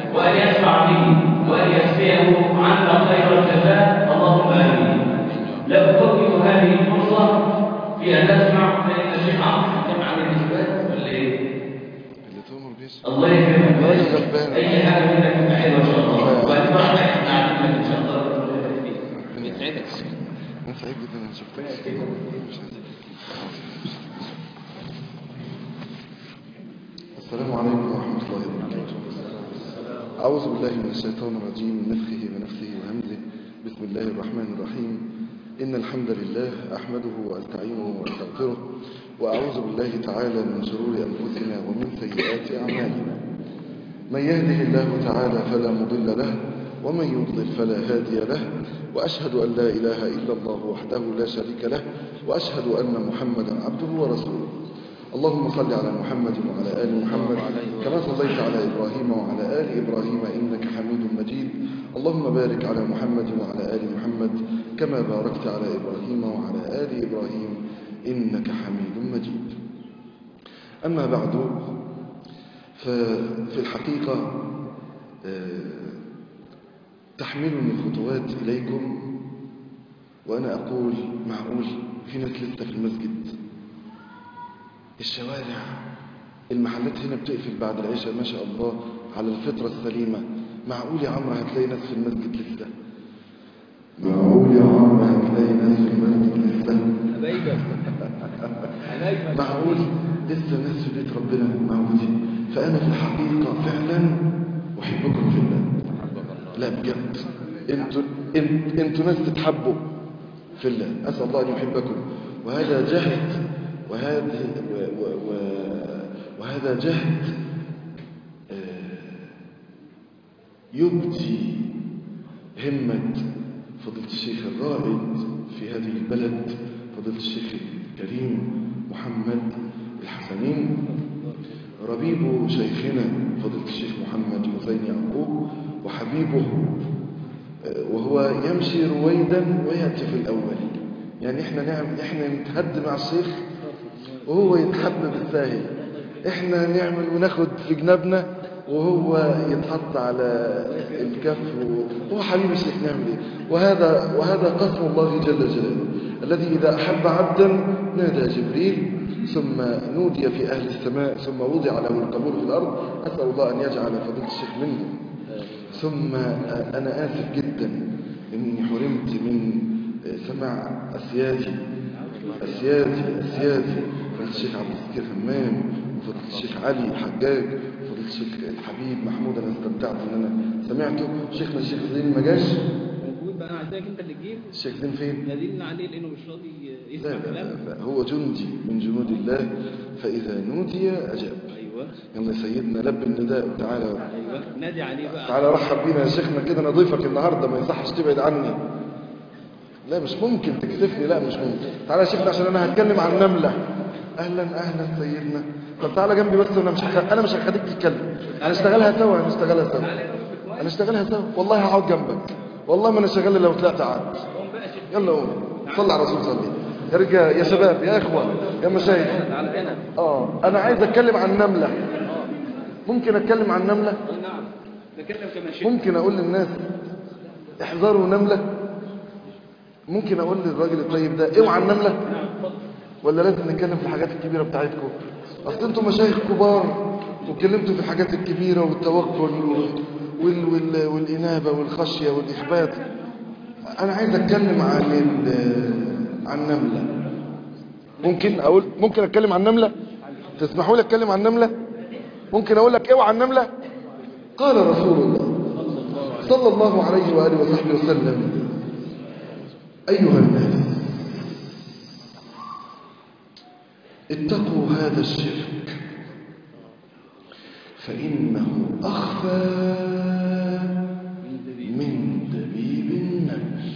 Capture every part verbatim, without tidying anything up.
وأن يسمع به وأن يجزيه عنا خير الجزاء، اللهم آمين. لا أفوت هذه الفرصة في أن نسمع فإن الشيخ عمرو كم عن الإثبات ولا إيه؟ الله يكرمك. أي حاجة منك تبقى حلوة إن شاء الله. وبعدين راح إحنا قاعدين إن شاء الله بيسعدك. أنا سعيد جدا إن شفتك. السلام عليكم ورحمة الله وبركاته. أعوذ بالله من الشيطان الرجيم من نفخه ونفثه وهمزه. بسم الله الرحمن الرحيم. إن الحمد لله أحمده وأستعينه وأستغفره، وأعوذ بالله تعالى من شرور أنفسنا ومن سيئات أعمالنا. من يهده الله تعالى فلا مضل له، ومن يضلل فلا هادي له، وأشهد أن لا إله إلا الله وحده لا شريك له، وأشهد أن محمدا عبده ورسوله. اللهم صل على محمد وعلى آل محمد كما صليت على إبراهيم وعلى آل إبراهيم إنك حميد مجيد. اللهم بارك على محمد وعلى آل محمد كما باركت على إبراهيم وعلى آل إبراهيم إنك حميد مجيد. أما بعد، ففي الحقيقة تحملني الخطوات إليكم وأنا أقول معقول في ناس لسه في المسجد، الشوارع المحلات هنا بتقفل بعد العشاء ما شاء الله على الفطرة السليمة. معقول يا عمرو هتلاقي ناس في المسجد لسه؟ معقول يا عمرو هتلاقي ناس في المسجد لسه؟ معقول لسه ناس في بيت ربنا موجودين؟ فأنا في الحقيقة فعلا أحبكم في الله. لا بجد، انتوا انتوا ناس تتحبوا في الله. أسأل الله أن يحبكم، وهذا جهد وهذه و و وهذا جهد يبدي همة فضيلة الشيخ الرائد في هذه البلد، فضيلة الشيخ الكريم محمد الحسنين، ربيب شيخنا فضيلة الشيخ محمد حسين يعقوب، وحبيبه، وهو يمشي رويدا ويأتي في الأول. يعني احنا نعمل احنا نتهد مع الشيخ وهو يتحب بالساهل، احنا نعمل وناخد في جنابنا وهو يتحط على الكف، وهو حبيب الشيخ. نعمل ايه؟ وهذا وهذا قسم الله جل جلاله، الذي إذا أحب عبدا نادى جبريل، ثم نودي في أهل السماء، ثم وضع له القبول في الأرض. أسأل الله أن يجعل فضيلة الشيخ منه. ثم أنا آسف جدا إني حرمت من سماع أسيادي أسيادي أسيادي فضيلة الشيخ عبد الستير همام، وفضيلة الشيخ علي الحجاج، وفضيلة الشيخ الحبيب محمود. أنا استمتعت إن أنا سمعته. شيخنا الشيخ زين ما جاش؟ موجود بقى، أنا عايزاك أنت اللي تجيب. الشيخ زين فين؟ نادينا عليه لأنه مش راضي يسمع لا كلام. لا لا، هو جندي من جنود الله، فإذا نودي أجاب. أيوة. يلا سيدنا لب النداء وتعالى. أيوة نادي عليه بقى. تعالى رحب بينا يا شيخنا كده، أنا ضيفك النهارده، ما يصحش تبعد عني. لا مش ممكن تكسفني، لا مش ممكن. تعالى يا شيخنا عشان أنا هتكلم عن نملة. أهلا أهلا سيدنا. طب تعالى جنبي بس، وأنا مش هخ... أنا مش هخليك تتكلم. هنشتغلها سوا هنشتغلها سوا هنشتغلها سوا والله هقعد جنبك، والله ما أنا شغال لو طلعت قعدت. يلا قوم صلى على الرسول صلي. يا رجال يا شباب يا إخوة يا مشايخ، اه أنا عايز أتكلم عن نملة. ممكن أتكلم عن نملة؟ نعم نتكلم كما شئت. ممكن أقول للناس احذروا نملة؟ ممكن أقول للراجل الطيب ده اوعى النملة؟ ولا لازم نتكلم في الحاجات الكبيرة بتاعتكم؟ أصل أنتم مشايخ كبار واتكلمتوا في الحاجات الكبيرة والتوكل وال وال والإنابة والخشية والإخبات. أنا عايز أتكلم عن عن نملة. ممكن أقول ممكن أتكلم عن نملة؟ تسمحوا لي أتكلم عن نملة؟ ممكن أقول لك اوعى النملة؟ قال رسول الله صلى الله عليه وآله وصحبه وسلم: أيها الناس اتقوا هذا الشرك فإنه أخفى من دبيب النمل.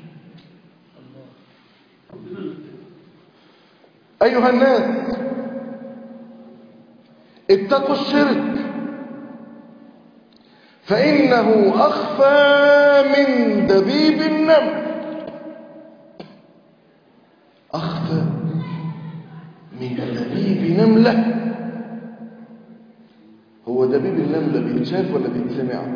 أيها الناس اتقوا الشرك فإنه أخفى من دبيب النمل. أخفى من دبيب نملة. هو هو دبيب النملة بيتشاف ولا بيتسمع؟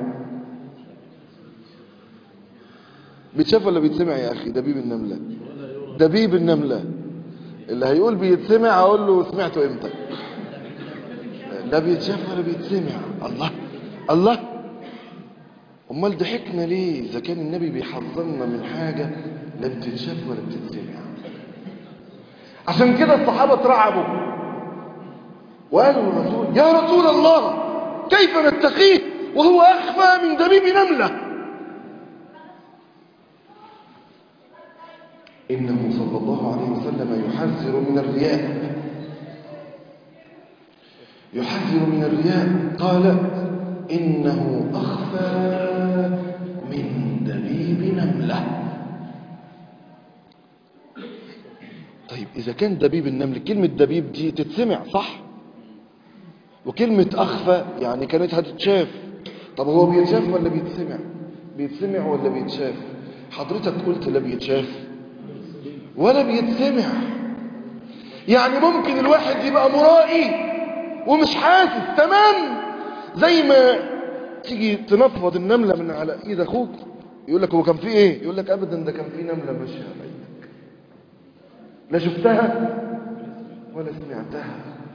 بيتشاف ولا بيتسمع يا أخي؟ دبيب النملة دبيب النملة اللي هيقول بيتسمع أقول له سمعته إمتى؟ لا بيتشاف ولا بيتسمع. الله الله، أمال ضحكنا ليه إذا كان النبي بيحذرنا من حاجة لا بتتشاف ولا بتتسمع؟ عشان كده الصحابة اترعبوا وقالوا للرسول يا رسول الله كيف نتقيه وهو أخفى من دبيب نملة؟ إنه صلى الله عليه وسلم يحذر من الرياء، يحذر من الرياء. قال إنه أخفى من دبيب نملة. طيب إذا كان دبيب النمل، كلمة دبيب دي تتسمع صح؟ وكلمة أخفى يعني كانت هتتشاف. طب هو بيتشاف ولا بيتسمع؟ بيتسمع ولا بيتشاف؟ حضرتك قلت لا بيتشاف ولا بيتسمع. يعني ممكن الواحد يبقى مرائي ومش حاسس تمام، زي ما تيجي تنفض النملة من على ايد اخوك يقول لك هو كان في ايه؟ يقول لك ابدا ده كان في نملة ماشية على ايدك، لا شفتها ولا سمعتها.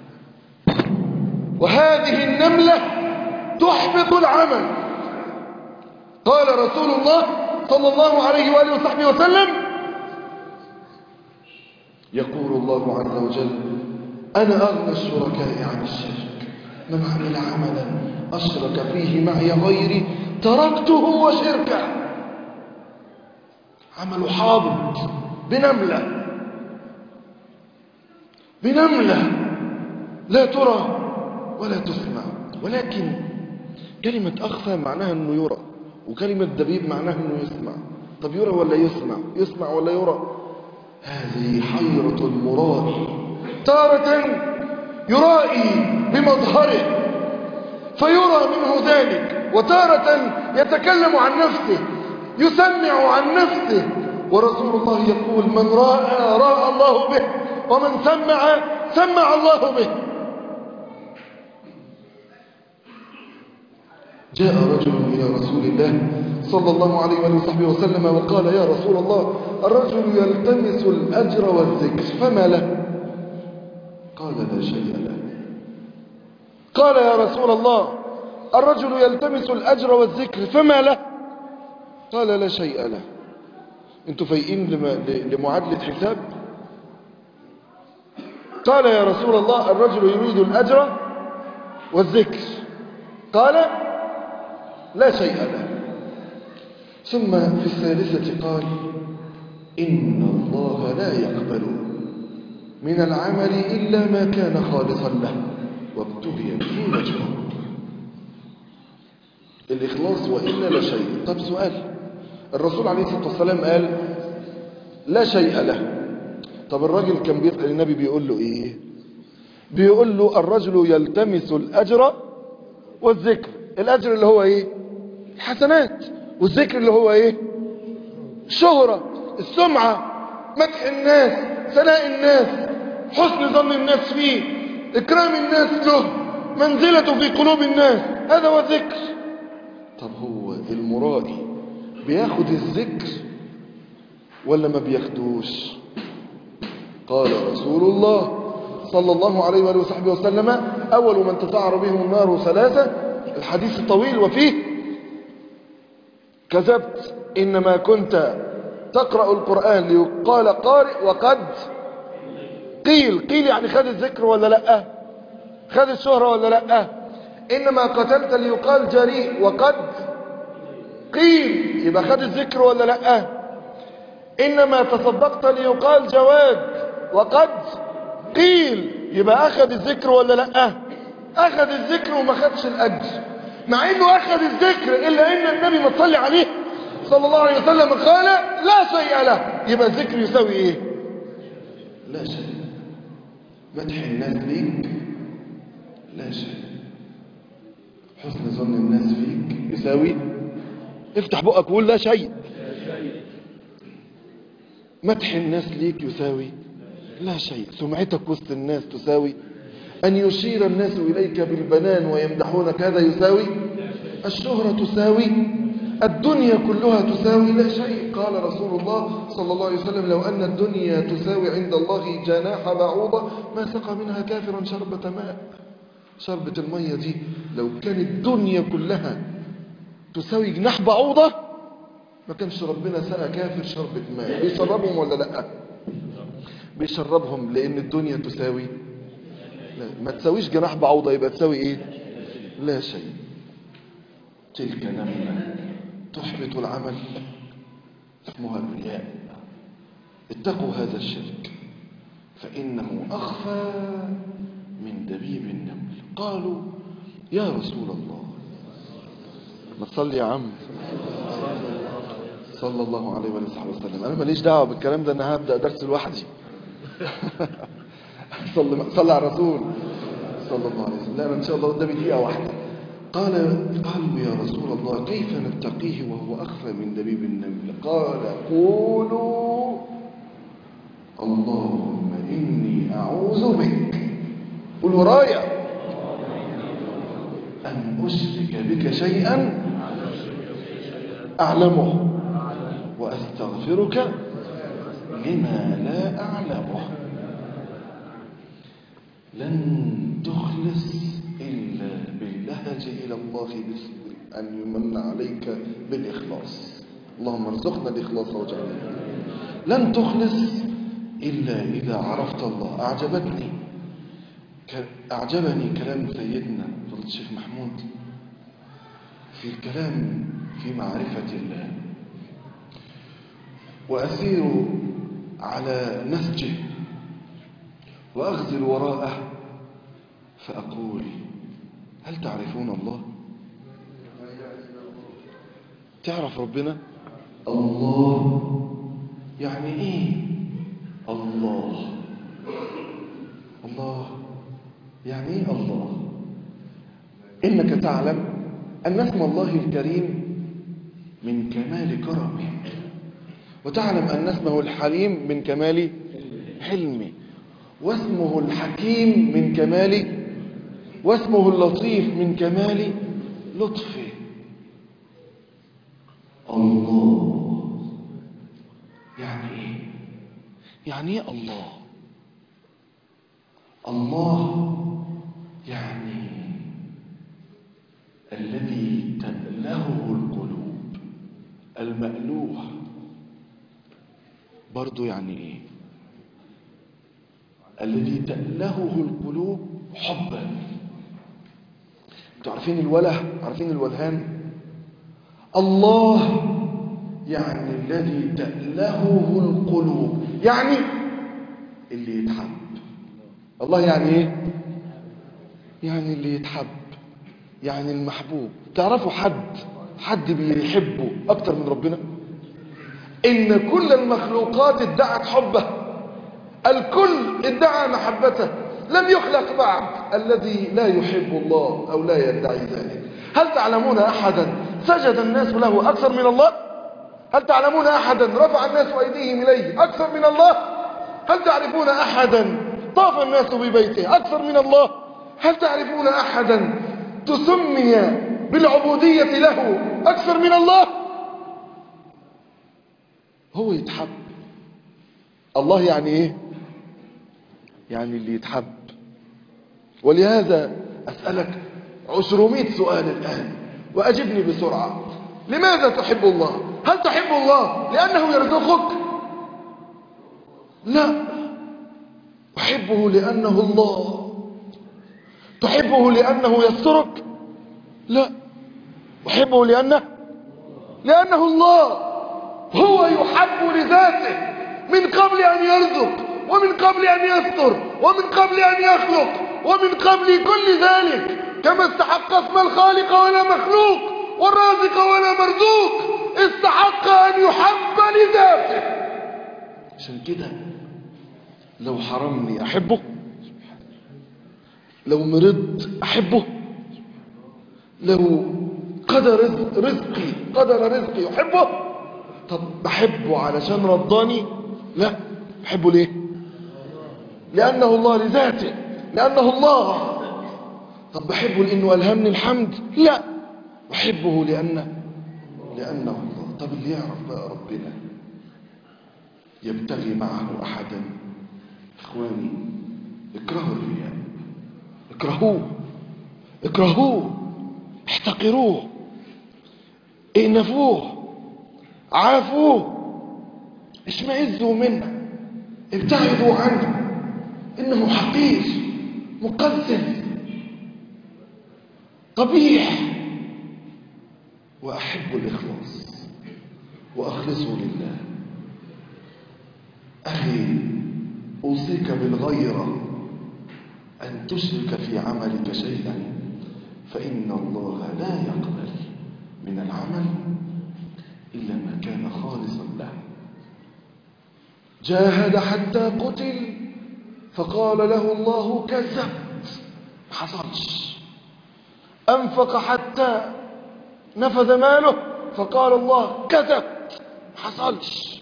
وهذه النملة تحبط العمل. قال رسول الله صلى الله عليه وآله وصحبه وسلم يقول الله عز وجل أنا أغنى الشركاء عن الشرك، من عمل عملا أشرك فيه معي غيري تركته وشركه. عمل حابط بنملة بنملة لا ترى ولا تسمع. ولكن كلمة أخفى معناها أنه يرى، وكلمة دبيب معناها أنه يسمع. طب يرى ولا يسمع؟ يسمع ولا يرى؟ هذه حيرة المرائي. تارة يرائي بمظهره فيرى منه ذلك، وتارة يتكلم عن نفسه يسمع عن نفسه. ورسول الله يقول من راى راى الله به، ومن سمع سمع الله به. جاء رجل إلى رسول الله صلى الله عليه وآله وسلم وقال يا رسول الله الرجل يلتمس الأجر والذكر فما له؟ قال لا شيء له. قال يا رسول الله الرجل يلتمس الأجر والذكر فما له؟ قال لا شيء له. انتوا فايقين لمعادلة حساب؟ قال يا رسول الله الرجل يريد الأجر والذكر قال لا شيء له. ثم في الثالثة قال إن الله لا يقبل من العمل إلا ما كان خالصا له وابتغي به وجهه. الإخلاص وإلا لا شيء. طب سؤال، الرسول عليه الصلاة والسلام قال لا شيء له. طب الرجل كان بيسأل النبي بيقول له إيه؟ بيقول له الرجل يلتمس الأجر والذكر. الأجر اللي هو إيه؟ الحسنات. والذكر اللي هو إيه؟ الشهرة، السمعة، مدح الناس، ثناء الناس، حسن ظن الناس فيه، إكرام الناس له، منزلته في قلوب الناس. هذا هو الذكر. طب هو المرائي بياخد الذكر ولا ما بياخدوش؟ قال رسول الله صلى الله عليه وآله وصحبه وسلم أول من تسعر بهم النار ثلاثة، الحديث الطويل وفيه كذبت إنما كنت تقرأ القرآن ليقال قارئ وقد قيل. قيل يعني خد الذكر ولا لأ؟ خد الشهرة ولا لأ؟ إنما قتلت ليقال جريء وقد قيل، يبقى خد الذكر ولا لأ؟ إنما تصدقت ليقال جواد وقد قيل، يبقى أخذ الذكر ولا لأ؟ أخذ الذكر وما خدش الأجر، مع إنه أخذ الذكر إلا إن النبي ما تصلي عليه صلى الله عليه وسلم قال لا شيء له. يبقى الذكر يساوي إيه؟ لا شيء. مدح الناس ليك لا شيء. حسن ظن الناس فيك يساوي، افتح بقك وقول لا شيء. مدح الناس ليك يساوي لا شيء. سمعتك وسط الناس تساوي. أن يشير الناس إليك بالبنان ويمدحونك هذا يساوي؟ الشهرة تساوي؟ الدنيا كلها تساوي؟ لا شيء. قال رسول الله صلى الله عليه وسلم: لو أن الدنيا تساوي عند الله جناح بعوضة ما سقى منها كافرا شربة ماء. شربة المية دي لو كانت الدنيا كلها تساوي جناح بعوضة ما كانش ربنا سقى كافر شربة ماء. بيشربهم ولا لا؟ بيشربهم، لأن الدنيا تساوي لا. ما تساويش جناح بعوضة، يبقى تساوي ايه؟ لا شيء. تلك نملة تحبط العمل اسمها الرياء. اتقوا هذا الشرك فإنه أخفى من دبيب النمل. قالوا: يا رسول الله، ما تصلي يا عم صلى الله عليه وسلم. أنا ماليش دعوة بالكلام ده، أنا هبدأ درس لوحدي. صلي صلي على الرسول صلى الله عليه وسلم. لا أنا إن شاء الله قدامي دقيقة واحدة. قال قالوا: يا رسول الله، كيف نتقيه وهو أخفى من دبيب النمل؟ قال: قولوا: اللهم إني أعوذ بك، قل ورايا، أن أشرك بك شيئا أعلمه وأستغفرك لما لا أعلمه. لن تخلص إلا باللهج إلى الله بصدق أن يمن عليك بالإخلاص. اللهم ارزقنا الإخلاص واجعلنا. لن تخلص إلا إذا عرفت الله. أعجبتني أعجبني كلام سيدنا فضيلة الشيخ محمود في الكلام في معرفة الله، وأسير على نسجه وأغزل وراءه فأقول: هل تعرفون الله؟ تعرف ربنا؟ الله يعني إيه؟ الله الله يعني إيه الله؟ إنك تعلم أن اسم الله الكريم من كمال كرمه، وتعلم أن اسمه الحليم من كمال حلمه، واسمه الحكيم من كمال، واسمه اللطيف من كمال لطفه. الله يعني ايه؟ يعني ايه الله؟ الله يعني الذي تألهه القلوب، المألوه. برضو يعني ايه؟ الذي تألهه القلوب حبا. تعرفين الوله؟ عارفين الولهان؟ الله يعني الذي تألهه القلوب، يعني اللي يتحب. الله يعني ايه؟ يعني اللي يتحب، يعني المحبوب. تعرفوا حد حد بيحبه اكتر من ربنا؟ ان كل المخلوقات ادعت حبه، الكل ادعى محبته، لم يخلق بعد الذي لا يحب الله او لا يدعي ذلك. هل تعلمون احدا سجد الناس له اكثر من الله؟ هل تعلمون احدا رفع الناس ايديهم اليه اكثر من الله؟ هل تعرفون احدا طاف الناس ببيته اكثر من الله؟ هل تعرفون احدا تسمي بالعبودية له اكثر من الله؟ هو يتحب. الله يعني ايه؟ يعني اللي يتحب. ولهذا أسألك عشرمائة سؤال الآن وأجبني بسرعة. لماذا تحب الله؟ هل تحب الله لأنه يرزقك؟ لا، أحبه لأنه الله. تحبه لأنه يسترك؟ لا، أحبه لأنه لأنه الله. هو يحب لذاته من قبل أن يرزق، ومن قبل أن يستر، ومن قبل أن يخلق، ومن قبل كل ذلك. كما استحق اسم الخالق ولا مخلوق، والرازق ولا مرزوق، استحق أن يحب لذاته. عشان كده لو حرمني أحبه، لو مرضت أحبه، لو قدر رزق رزقي قدر رزقي أحبه. طب بحبه علشان رضاني؟ لا، بحبه ليه؟ لأنه الله لذاته. لأنه الله. طب بحبه لأنه ألهمني الحمد؟ لا، بحبه لأنه لأنه الله. طب اللي يعرف بقى ربنا يبتغي معه أحدا، إخواني اكرهوا الرياء، اكرهوه اكرهوه احتقروه، انفوه، عافوه، اشمئزوا منه، ابتعدوا عنه، انه حقير مقزز قبيح. واحب الاخلاص واخلصوا لله. اخي اوصيك بالغيرة ان تشرك في عملك شيئا، فان الله لا يقبل من العمل الا ما كان خالصا له. جاهد حتى قتل فقال له الله كذبت، ما حصلش. انفق حتى نفذ ماله فقال الله كذبت، ما حصلش.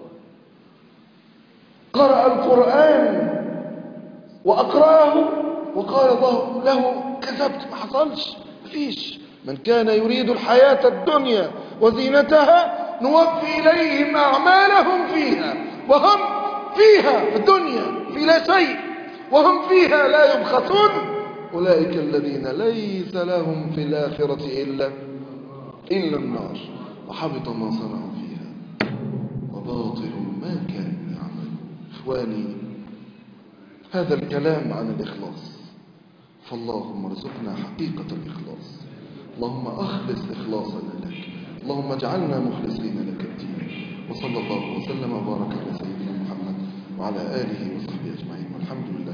قرأ القرآن وأقرأه وقال الله له كذبت، ما حصلش. مفيش. من كان يريد الحياة الدنيا وزينتها نوفي إليهم أعمالهم فيها وهم فيها، في الدنيا في لا شيء وهم فيها لا يبخسون. أولئك الذين ليس لهم في الآخرة إلا إلا النار وحبط ما صنعوا فيها وباطل ما كانوا يعملون. إخواني هذا الكلام عن الإخلاص، فاللهم ارزقنا حقيقة الإخلاص. اللهم أخلص إخلاصنا لك، اللهم اجعلنا مخلصين لك الدين. وصلى الله وسلم وبارك على سيدنا محمد وعلى آله وصحبه أجمعين، والحمد لله.